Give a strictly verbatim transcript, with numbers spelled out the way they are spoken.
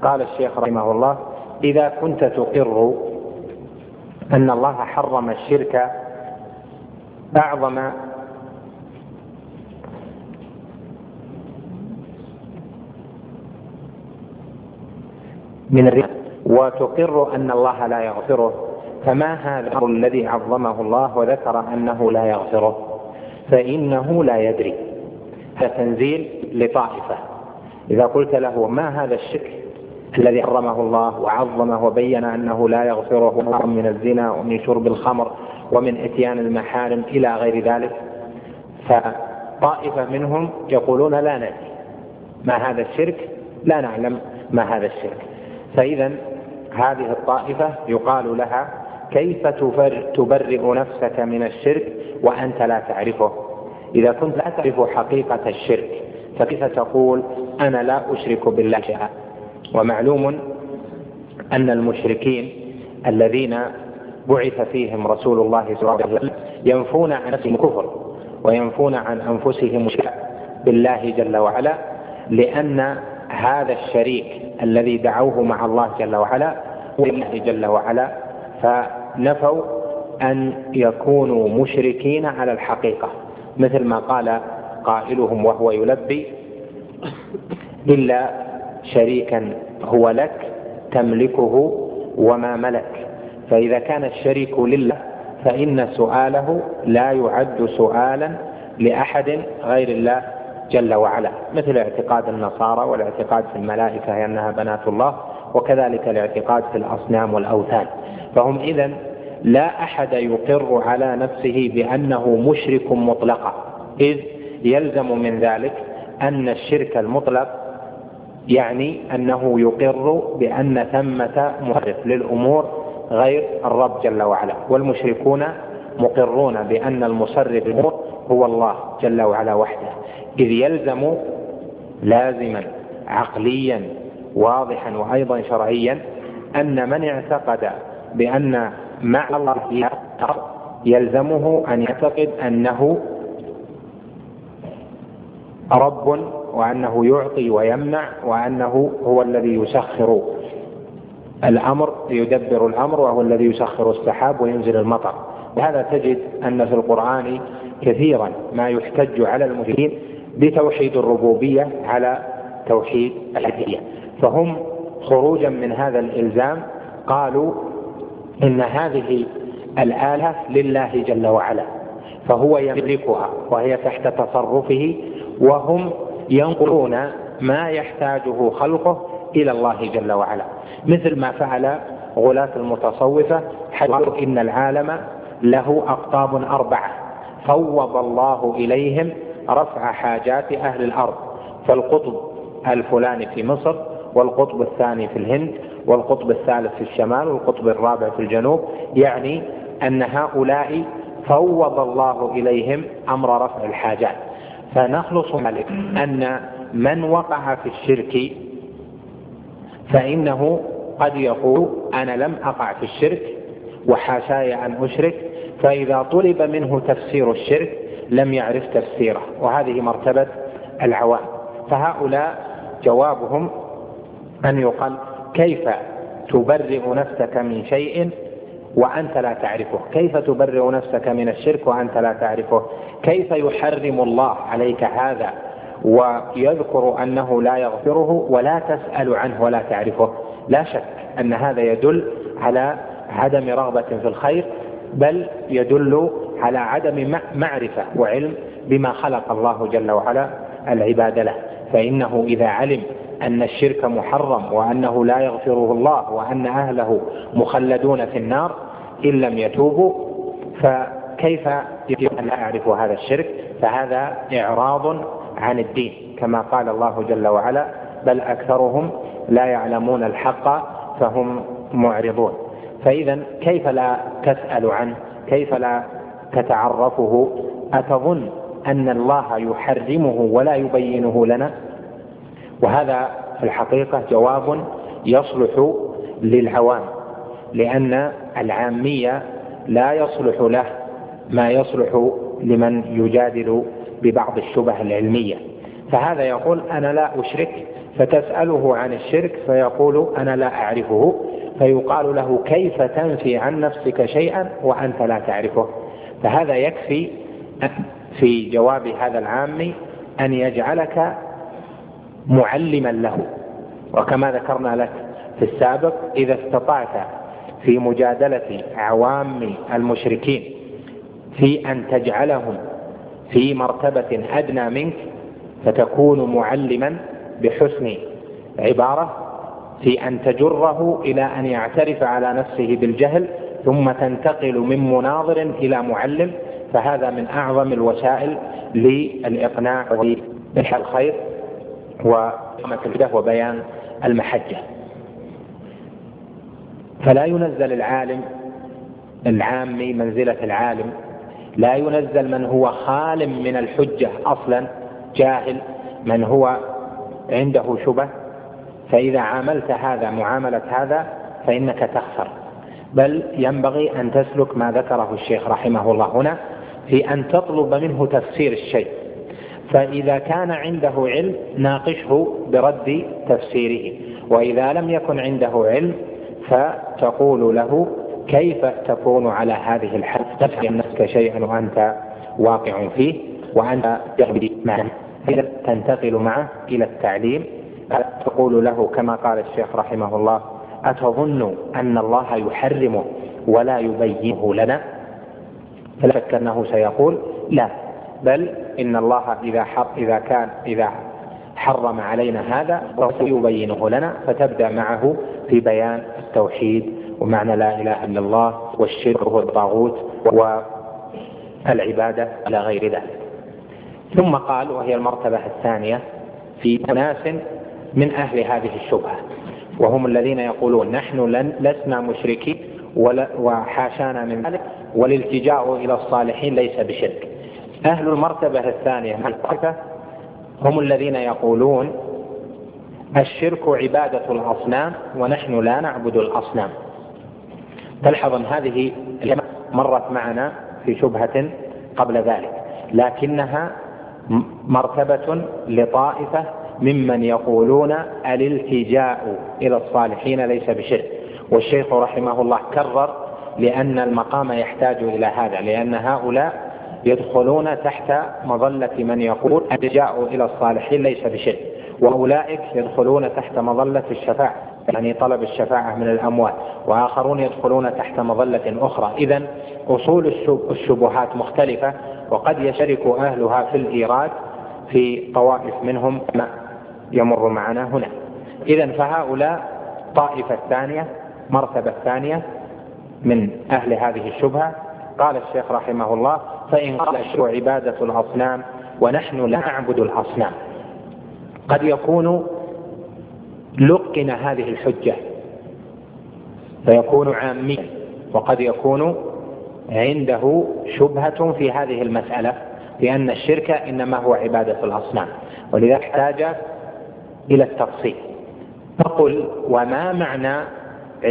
قال الشيخ رحمه الله: إذا كنت تقر أن الله حرم الشرك أعظم من الربا، وتقر أن الله لا يغفره، فما هذا الأمر الذي عظمه الله وذكر أنه لا يغفره؟ فإنه لا يدري. هذا تنزيل لطائفة. إذا قلت له: ما هذا الشرك الذي حرمه الله وعظمه وبين أنه لا يغفره من الزنا ومن شرب الخمر ومن إتيان المحارم إلى غير ذلك، فطائفة منهم يقولون: لا ندري ما هذا الشرك، لا نعلم ما هذا الشرك. فإذا هذه الطائفة يقال لها: كيف تبرئ نفسك من الشرك وأنت لا تعرفه؟ إذا كنت لا تعرف حقيقة الشرك فكيف تقول: أنا لا أشرك بالله شيئا؟ ومعلوم أن المشركين الذين بعث فيهم رسول الله صلى الله عليه وسلم ينفون عن نفسهم الكفر وينفون عن أنفسهم الشرك بالله جل وعلا، لأن هذا الشريك الذي دعوه مع الله جل وعلا هو الله جل وعلا، فنفوا أن يكونوا مشركين على الحقيقة، مثل ما قال قائلهم وهو يلبي: إلا شريكا هو لك تملكه وما ملك. فإذا كان الشريك لله فإن سؤاله لا يعد سؤالا لأحد غير الله جل وعلا، مثل اعتقاد النصارى والاعتقاد في الملائكة أنها بنات الله، وكذلك الاعتقاد في الأصنام والأوثان. فهم إذن لا أحد يقر على نفسه بأنه مشرك مطلقا، إذ يلزم من ذلك أن الشرك المطلق يعني أنه يقر بأن ثمة مصرف للأمور غير الرب جل وعلا، والمشركون مقرون بأن المصرف للأمور هو الله جل وعلا وحده، إذ يلزم لازما عقليا واضحا وأيضا شرعيا أن من اعتقد بأن مع الله يلزمه أن يعتقد أنه رب، وأنه يعطي ويمنع، وأنه هو الذي يسخر الأمر يدبر الأمر، وهو الذي يسخر السحاب وينزل المطر. وهذا تجد أن في القرآن كثيرا ما يحتج على المشركين بتوحيد الربوبية على توحيد الألوهية، فهم خروجا من هذا الإلزام قالوا إن هذه الآلة لله جل وعلا، فهو يملكها وهي تحت تصرفه، وهم ينقلون ما يحتاجه خلقه إلى الله جل وعلا، مثل ما فعل غلاة المتصوفة حيث قالوا إن العالم له أقطاب أربعة فوض الله إليهم رفع حاجات أهل الأرض، فالقطب الفلاني في مصر، والقطب الثاني في الهند، والقطب الثالث في الشمال، والقطب الرابع في الجنوب، يعني أن هؤلاء فوض الله إليهم أمر رفع الحاجات. فنخلص ملك أن من وقع في الشرك فإنه قد يقول: أنا لم أقع في الشرك وحاشاي أن أشرك، فإذا طلب منه تفسير الشرك لم يعرف تفسيره، وهذه مرتبة العوام. فهؤلاء جوابهم أن يقال: كيف تبرئ نفسك من شيء وأنت لا تعرفه؟ كيف تبرئ نفسك من الشرك وأنت لا تعرفه؟ كيف يحرم الله عليك هذا ويذكر أنه لا يغفره ولا تسأل عنه ولا تعرفه؟ لا شك أن هذا يدل على عدم رغبة في الخير، بل يدل على عدم معرفة وعلم بما خلق الله جل وعلا العباد له. فإنه إذا علم أن الشرك محرم وأنه لا يغفره الله وأن أهله مخلدون في النار إن لم يتوبوا، فكيف يمكن أن لا يعرفوا هذا الشرك؟ فهذا إعراض عن الدين، كما قال الله جل وعلا: بل أكثرهم لا يعلمون الحق فهم معرضون. فإذا كيف لا تسأل عنه؟ كيف لا تتعرفه؟ أتظن أن الله يحرمه ولا يبينه لنا؟ وهذا في الحقيقة جواب يصلح للعوام، لأن العامية لا يصلح له ما يصلح لمن يجادل ببعض الشبه العلمية. فهذا يقول: أنا لا أشرك فتسأله عن الشرك فيقول أنا لا أعرفه، فيقال له كيف تنفي عن نفسك شيئا وأنت لا تعرفه؟ فهذا يكفي في جواب هذا العام أن يجعلك معلما له. وكما ذكرنا لك في السابق، إذا استطعت في مجادلة عوام المشركين في أن تجعلهم في مرتبة أدنى منك فتكون معلما بحسن عبارة، في أن تجره إلى أن يعترف على نفسه بالجهل ثم تنتقل من مناظر إلى معلم، فهذا من أعظم الوسائل للإقناع وإلحاح الخير وإقامة الهدى وبيان المحجة. فلا ينزل العالم العامي منزلة العالم، لا ينزل من هو خال من الحجة أصلا جاهل، من هو عنده شبه، فإذا عاملت هذا معاملة هذا فإنك تخسر، بل ينبغي أن تسلك ما ذكره الشيخ رحمه الله هنا في أن تطلب منه تفسير الشيء، فإذا كان عنده علم ناقشه برد تفسيره، وإذا لم يكن عنده علم فتقول له كيف تكون على هذه الحال تفهم نفسك شيئا وأنت واقع فيه وأنت جهل معه، إذا تنتقل معه إلى التعليم، تقول له كما قال الشيخ رحمه الله أتظن أن الله يحرمه ولا يبينه لنا؟ فلا شك أنه سيقول لا، بل إن الله إذا حر إذا كان إذا حرم علينا هذا وسيبينه لنا، فتبدأ معه في بيان التوحيد ومعنى لا إله إلا الله والشرك والطاغوت والعبادة إلى غير ذلك. ثم قال وهي المرتبة الثانية في ناس من أهل هذه الشبهة، وهم الذين يقولون نحن لسنا مشركين وحاشانا من ذلك والالتجاء إلى الصالحين ليس بشرك. أهل المرتبة الثانية هم الذين يقولون الشرك عبادة الأصنام ونحن لا نعبد الأصنام. تلحظ أن هذه مرت معنا في شبهة قبل ذلك، لكنها مرتبة لطائفة ممن يقولون الالتجاء إلى الصالحين ليس بشرك، والشيخ رحمه الله كرر لأن المقام يحتاج إلى هذا، لأن هؤلاء يدخلون تحت مظلة من يقول الالتجاء إلى الصالحين ليس بشرك، وأولئك يدخلون تحت مظلة الشفاعة يعني طلب الشفاعة من الأموات، وآخرون يدخلون تحت مظلة أخرى. إذن أصول الشبهات مختلفة، وقد يشترك أهلها في الإيراد في طوائف منهم ما يمر معنا هنا. إذن فهؤلاء طائفة ثانية مرتبة ثانية من أهل هذه الشبهة. قال الشيخ رحمه الله فإن قال الشرك عبادة الأصنام ونحن لا نعبد الأصنام، قد يكون لقن هذه الحجة فيكون عاميا، وقد يكون عنده شبهة في هذه المسألة لأن الشرك إنما هو عبادة الأصنام، ولذا احتاج إلى التفصيل. فقل وما معنى